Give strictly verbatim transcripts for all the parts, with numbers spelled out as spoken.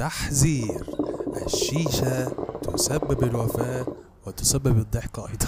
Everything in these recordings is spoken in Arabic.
تحذير: الشيشة تسبب الوفاة وتسبب الضحك أيضا.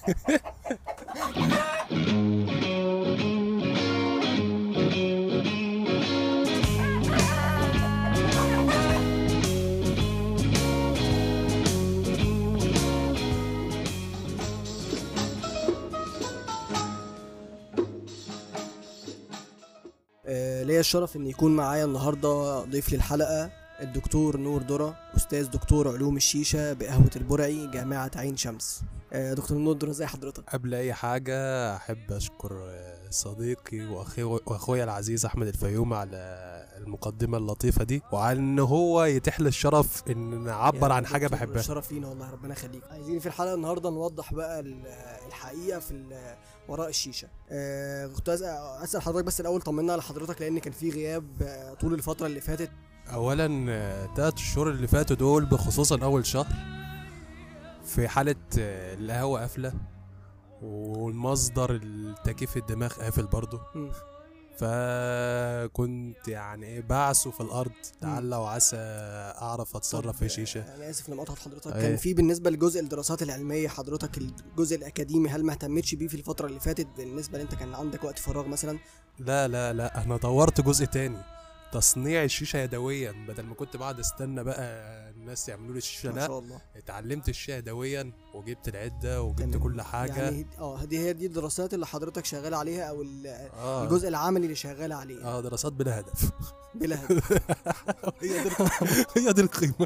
آه، ليا الشرف ان يكون معايا النهارده ضيف للحلقه الدكتور نور درة، استاذ دكتور علوم الشيشه بقهوه البرعي جامعه عين شمس. آه، دكتور نور درة، ازي حضرتك؟ قبل أي حاجة أحب أشكر صديقي وأخي وأخويا العزيز أحمد الفيوم على المقدمة اللطيفة دي، وعلى إن هو يتيح لي الشرف إن نعبر عن حاجة بحبها. الشرف لينا والله، ربنا يخليك. عايزين في الحلقه النهارده نوضح بقى الحقيقه في وراء الشيشه. آه، كنت اسال حضرتك بس الاول طمنا على حضرتك، لان كان في غياب طول الفتره اللي فاتت. اولا تلات الشهور اللي فاتوا دول بخصوصا اول شهر في حالة القهوة قافلة والمصدر التكييف الدماغ قافل برضه، فكنت يعني بعثه في الارض لعل وعسى اعرف اتصرف في شيشه. انا اسف لما قطعت حضرتك. أيه. كان في بالنسبه لجزء الدراسات العلميه حضرتك الجزء الاكاديمي هل ما اهتمتش بيه في الفتره اللي فاتت بالنسبه اللي انت كان عندك وقت فراغ مثلا؟ لا لا لا انا طورت جزء تاني، تصنيع الشيشه يدويا، بدل ما كنت بعد استنى بقى الناس يعملوا لي الشيشه. لا ما شاء الله اتعلمت الشيشه يدويا وجبت العده وجبت تمام. كل حاجه يعني اه دي هي دي الدراسات اللي حضرتك شغال عليها او آه. الجزء العملي اللي شغال عليه. اه دراسات بلا هدف. بلا هدف. هي دي هي دي القيمه.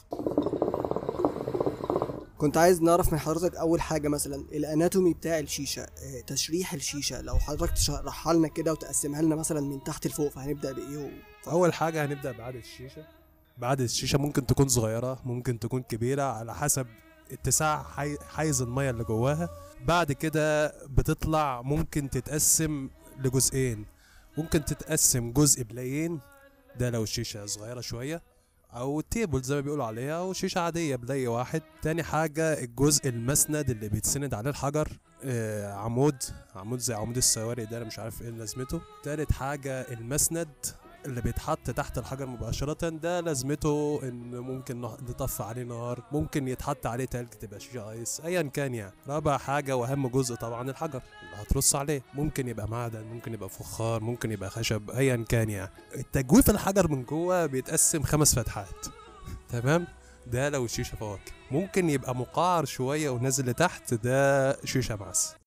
كنت عايز نعرف من حضرتك اول حاجه مثلا الاناتومي بتاع الشيشه، تشريح الشيشه، لو حضرتك تشرحها لنا كده وتقسمها لنا مثلا من تحت لفوق، فهنبدا بايه؟ اول حاجه هنبدا بعدد الشيشه. بعدد الشيشه ممكن تكون صغيره ممكن تكون كبيره على حسب اتساع حيز الميه اللي جواها. بعد كده بتطلع ممكن تتقسم لجزئين، ممكن تتقسم جزء بلايين، ده لو الشيشه صغيره شويه، او تيبل زي ما بيقولوا عليها، او شيشه عاديه بلاي واحد. تاني حاجه الجزء المسند اللي بيتسند عليه الحجر، آه عمود عمود زي عمود السواري ده، انا مش عارف ايه لازمته. تالت حاجه المسند اللي بيتحط تحت الحجر مباشره، ده لازمته ان ممكن نطفي عليه نار، ممكن يتحط عليه تلج تبقى شيشه ايس، ايا كان يعني. رابع حاجه واهم جزء طبعا الحجر اللي هترص عليه، ممكن يبقى معدن، ممكن يبقى فخار، ممكن يبقى خشب، ايا كان يعني. التجويف الحجر من جوه بيتقسم خمس فتحات، تمام؟ ده لو الشيشه فواكه. ممكن يبقى مقعر شويه ونازل لتحت، ده شيشه معسل.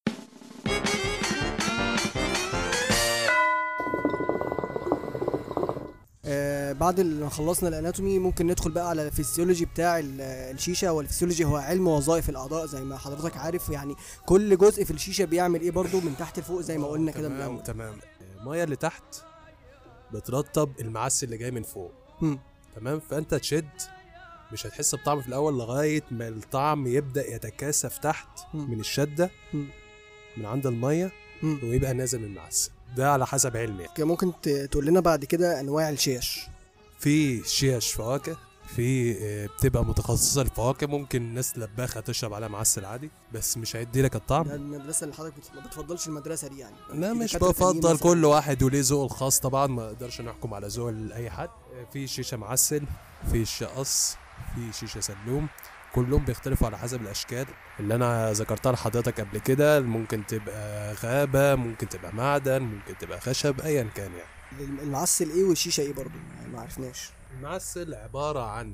آه بعد ما خلصنا الاناتومي ممكن ندخل بقى على الفسيولوجي بتاع الشيشه. والفسيولوجي هو علم وظائف الاعضاء زي ما حضرتك عارف، يعني كل جزء في الشيشه بيعمل ايه برضو من تحت لفوق زي ما قلنا كده من الاول. تمام. الميه اللي تحت بترطب المعسل اللي جاي من فوق. م. تمام. فانت تشد مش هتحس بطعم في الاول لغايه ما الطعم يبدا يتكاثف تحت م. من الشده م. من عند الميه م. ويبقى نازل من المعسل. ده على حسب علمي يعني. ممكن تقول لنا بعد كده انواع الشيش؟ في شيش فواكه، في بتبقى متخصصه للفواكه، ممكن الناس لباخه تشرب عليها معسل عادي بس مش هيدي لك الطعم. ده المدرسه اللي حضرتك ما بتفضلش المدرسه دي يعني؟ لا مش بفضل، كل واحد وليه ذوقه الخاص طبعا، ما اقدرش نحكم على ذوق لاي حد. في شيشه معسل، في شيشه قص، في شيشه سلوم، كلهم بيختلفوا على حسب الاشكال اللي انا ذكرتها لحضرتك قبل كده. ممكن تبقى غابه، ممكن تبقى معدن، ممكن تبقى خشب، ايا كان يعني. المعسل ايه والشيشه ايه برضو؟ يعني ما عرفناش. المعسل عباره عن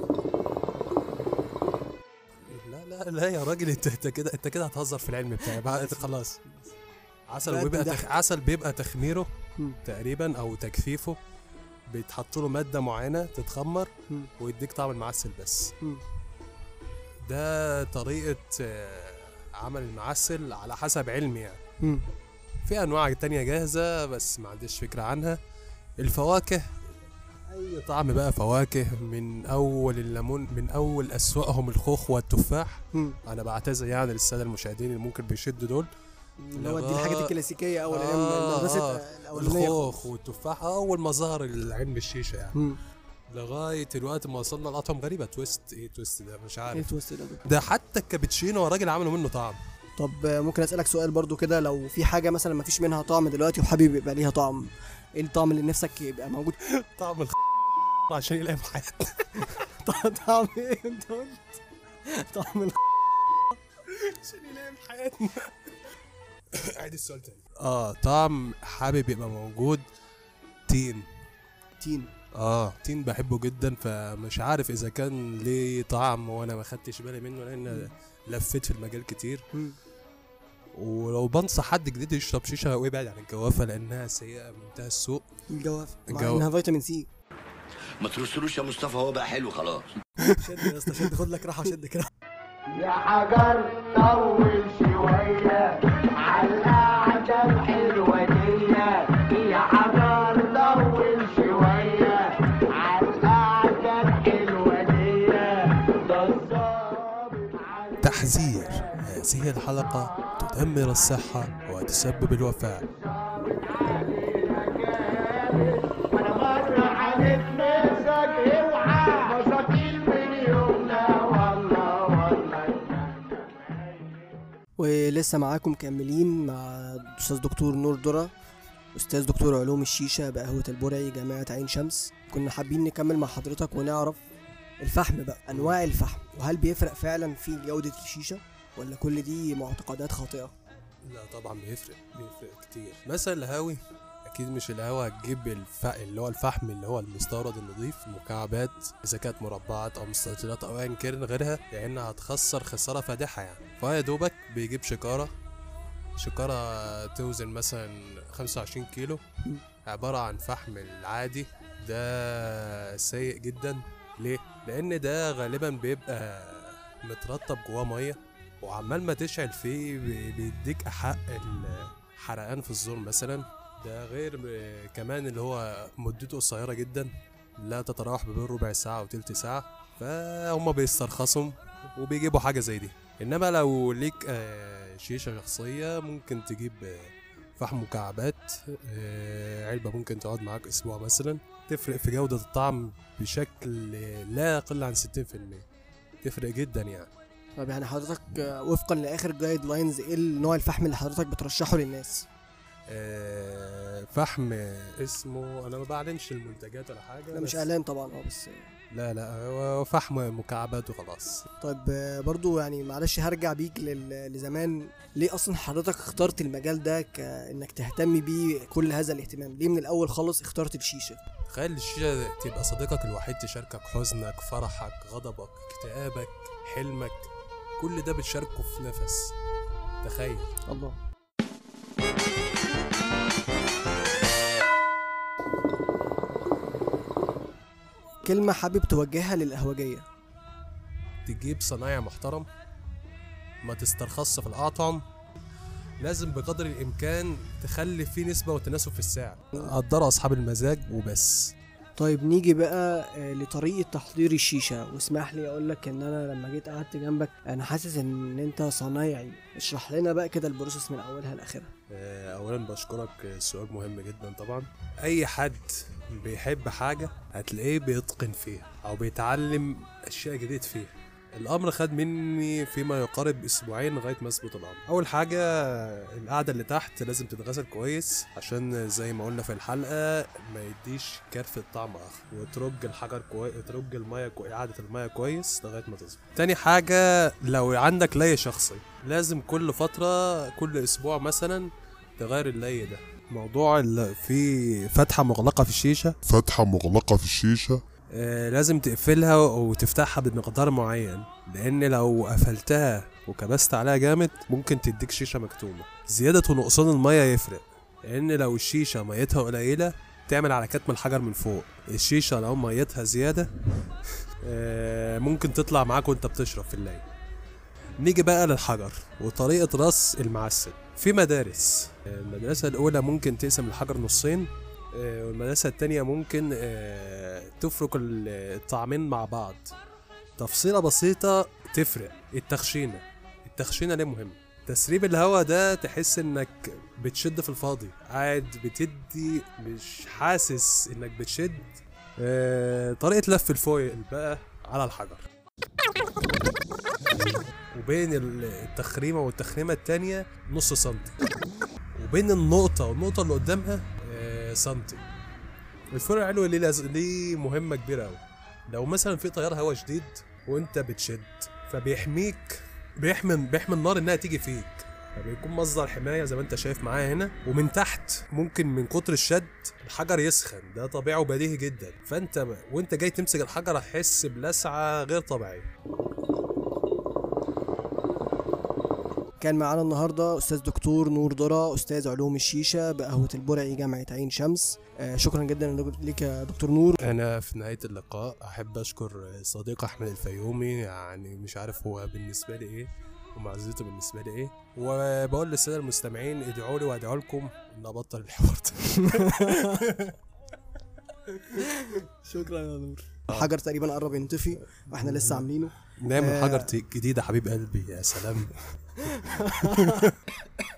لا لا لا يا راجل، انت انت كده انت كده هتهزر في العلم بتاعي خلاص. عسل وبيبقى تخ... عسل بيبقى تخميره م. تقريبا او تجفيفه، بيتحط له ماده معينه تتخمر م. ويديك طعم المعسل بس. م. ده طريقه عمل المعسل على حسب علمي يعني. م. في انواع تانية جاهزه بس ما عنديش فكره عنها. الفواكه اي طعم بقى فواكه، من اول الليمون، من اول اسوأهم الخوخ والتفاح. م. انا بعتذر يعني للساده المشاهدين اللي ممكن بيشدوا دول، اللي هو دي الحاجات الكلاسيكيه اول ايام آه المدرسه آه الاولانيه، الخوخ والتفاح اول ما ظهر العلم الشيشه يعني. م. لغايه الوقت ما وصلنا لاطعم غريبه. تويست ايه تويست ده؟ مش عارف ايه تويست ده؟ ده حتى الكابتشينو راجل عملوا منه طعم. طب ممكن اسالك سؤال برضو كده، لو في حاجه مثلا ما فيش منها طعم دلوقتي وحابب يبقى ليها طعم، ايه الطعم اللي نفسك يبقى موجود؟ طعم الخ... عشان يلاقي حياتنا. طعم ايه انت قلت؟ طعم ال عشان يلاقي حياتنا. عيد السؤال تاني. اه طعم حابب يبقى موجود. تين. تين. اه تين بحبه جدا، فمش عارف اذا كان ليه طعم وانا ما خدتش بالي منه لان لفيت في المجال كتير. مم. ولو بنصح حد جديد يشرب شيشه ويبعد عن الجوافه لانها سيئه منتهى السوء. الجوافه مع الجو- انها فيتامين سي. ما ترسلوش يا مصطفى، هو بقى حلو خلاص. شد يا اسطى شد، خد لك راحه وشد كده. يا حجر طول شوية عالقعدة الحلوة دي، يا حجر طول شوية عالقعدة الحلوة دي، ده الظابط عالقعدة. تحذير: هذه الحلقه تدمر الصحه وتسبب الوفاه. وانا مرة عليك مسك اوعى مساكين من يومنا والله والله. ولسه معاكم مكملين مع الاستاذ دكتور نور درة، استاذ دكتور علوم الشيشه بقهوه البرعي جامعه عين شمس. كنا حابين نكمل مع حضرتك ونعرف الفحم بقى، انواع الفحم، وهل بيفرق فعلا في جوده الشيشه ولا كل دي معتقدات خاطئه؟ لا طبعا بيفرق بيفرق كتير. مثلا القهاوي اكيد مش القهوه هتجيب الف... اللي هو الفحم اللي هو المستورد النظيف مكعبات، اذا كانت مربعات او مستطيلات او ايا كان غيرها، لانها هتخسر خساره فادحه يعني. فيا دوبك بيجيب شكاره شكاره توزن مثلا خمسة وعشرين كيلو، عباره عن فحم العادي. ده سيء جدا. ليه؟ لان ده غالبا بيبقى مترطب جواه ميه، وعمال ما تشعل فيه بي- بيديك حق الحرقان في الزور مثلا. ده غير ب- كمان اللي هو مدته قصيرة جدا، لا تتراوح بين ربع ساعة وتلت ساعة، فهم بيسترخصوا وبيجيبوا حاجة زي دي. انما لو ليك آه، شيشة شخصية ممكن تجيب آه، فحم مكعبات، آه، علبة ممكن تقعد معاك اسبوع مثلا. تفرق في جودة الطعم بشكل لا يقل عن ستين في المية، تفرق جدا يعني. طب يعني حضرتك آه، وفقا لاخر جايد لاينز ايه نوع الفحم اللي حضرتك بترشحه للناس؟ آه، فحم اسمه، انا ما بعلنش المنتجات ولا حاجه. لا مش بس- اعلان طبعا، اه بس. لا لا هو فحم مكعبات وخلاص. طيب آه، برضو يعني معلش هرجع بيك لل- لزمان. ليه اصلا حضرتك اخترت المجال ده كانك تهتم بيه كل هذا الاهتمام؟ ليه من الاول خالص اخترت الشيشه؟ تخيل الشيشه تبقى صديقك الوحيد، تشاركك حزنك، فرحك، غضبك، اكتئابك، حلمك، كل ده بتشاركه في نفس. تخيل. الله. كلمة حابب توجهها للقهوجية؟ تجيب صنايع محترم، ما تسترخصش في الأطعم، لازم بقدر الإمكان تخلي فيه نسبة وتناسب في السعر. قدروا أصحاب المزاج وبس. طيب نيجي بقى آه، لطريقة تحضير الشيشة، واسمح لي اقول لك ان انا لما جيت قعدت جنبك انا حاسس ان انت صنايعي. اشرح لنا بقى كده البروسيس من اولها لاخرها. آه، اولا بشكرك، السؤال مهم جدا طبعا. اي حد بيحب حاجه هتلاقيه بيتقن فيها او بيتعلم اشياء جديد فيها. الامر خد مني فيما يقارب اسبوعين لغايه ما اثبت الامر. اول حاجه القعده اللي تحت لازم تتغسل كويس، عشان زي ما قلنا في الحلقه ما يديش كرف الطعم اخر، وترج الحجر كويس، ترج الميه كويس، قعده الميه كويس لغايه ما تظبط. تاني حاجه لو عندك لي شخصي لازم كل فتره، كل اسبوع مثلا تغير اللي ده. موضوع ال- في فتحه مغلقه في الشيشه، فتحة مغلقة في الشيشة. آه، لازم تقفلها وتفتحها بمقدار معين، لان لو قفلتها وكبست عليها جامد ممكن تديك شيشه مكتومه. زياده ونقصان الميه يفرق، لان لو الشيشه ميتها قليله تعمل على كتم الحجر من فوق. الشيشه لو ميتها زياده آه، ممكن تطلع معاك وانت بتشرب في الليل. نيجي بقى للحجر وطريقه رص المعسل. في مدارس، آه، المدرسه الاولى ممكن تقسم الحجر نصين، آه، والمدرسة التانية ممكن آه، تفرك الطعمين مع بعض. تفصيلة بسيطة تفرق: التخشينة. التخشينة ليه مهم؟ تسريب الهواء ده تحس انك بتشد في الفاضي، قاعد بتدي مش حاسس انك بتشد. آه، طريقة لف الفويل بقى على الحجر، وبين التخريمة والتخريمة التانية نص سنتي، وبين النقطة والنقطة اللي قدامها آه، سنتي. الفرع العلوي ليه لز... ليه مهمه كبيره قوي. لو مثلا في تيار هواء شديد وانت بتشد فبيحميك، بيحمي بيحمي النار انها تيجي فيك، فبيكون مصدر حمايه زي ما انت شايف معايا هنا. ومن تحت ممكن من كتر الشد الحجر يسخن، ده طبيعي وبديهي جدا. فانت وانت جاي تمسك الحجر هتحس بلسعه غير طبيعيه. كان معانا النهارده استاذ دكتور نور ضرا، استاذ علوم الشيشه بقهوه البرعي جامعه عين شمس. آه شكرا جدا ليك يا دكتور نور. انا في نهايه اللقاء احب اشكر صديقي احمد الفيومي، يعني مش عارف هو بالنسبه لي ايه ومعزته بالنسبه لي ايه، وبقول للساده المستمعين ادعوا لي وادعوا لكم ان ابطل الحوار ده. شكرا يا نور. الحجر تقريبا قرب ينطفي واحنا لسه عاملينه. نعمل حجر جديده حبيب قلبي، يا سلام.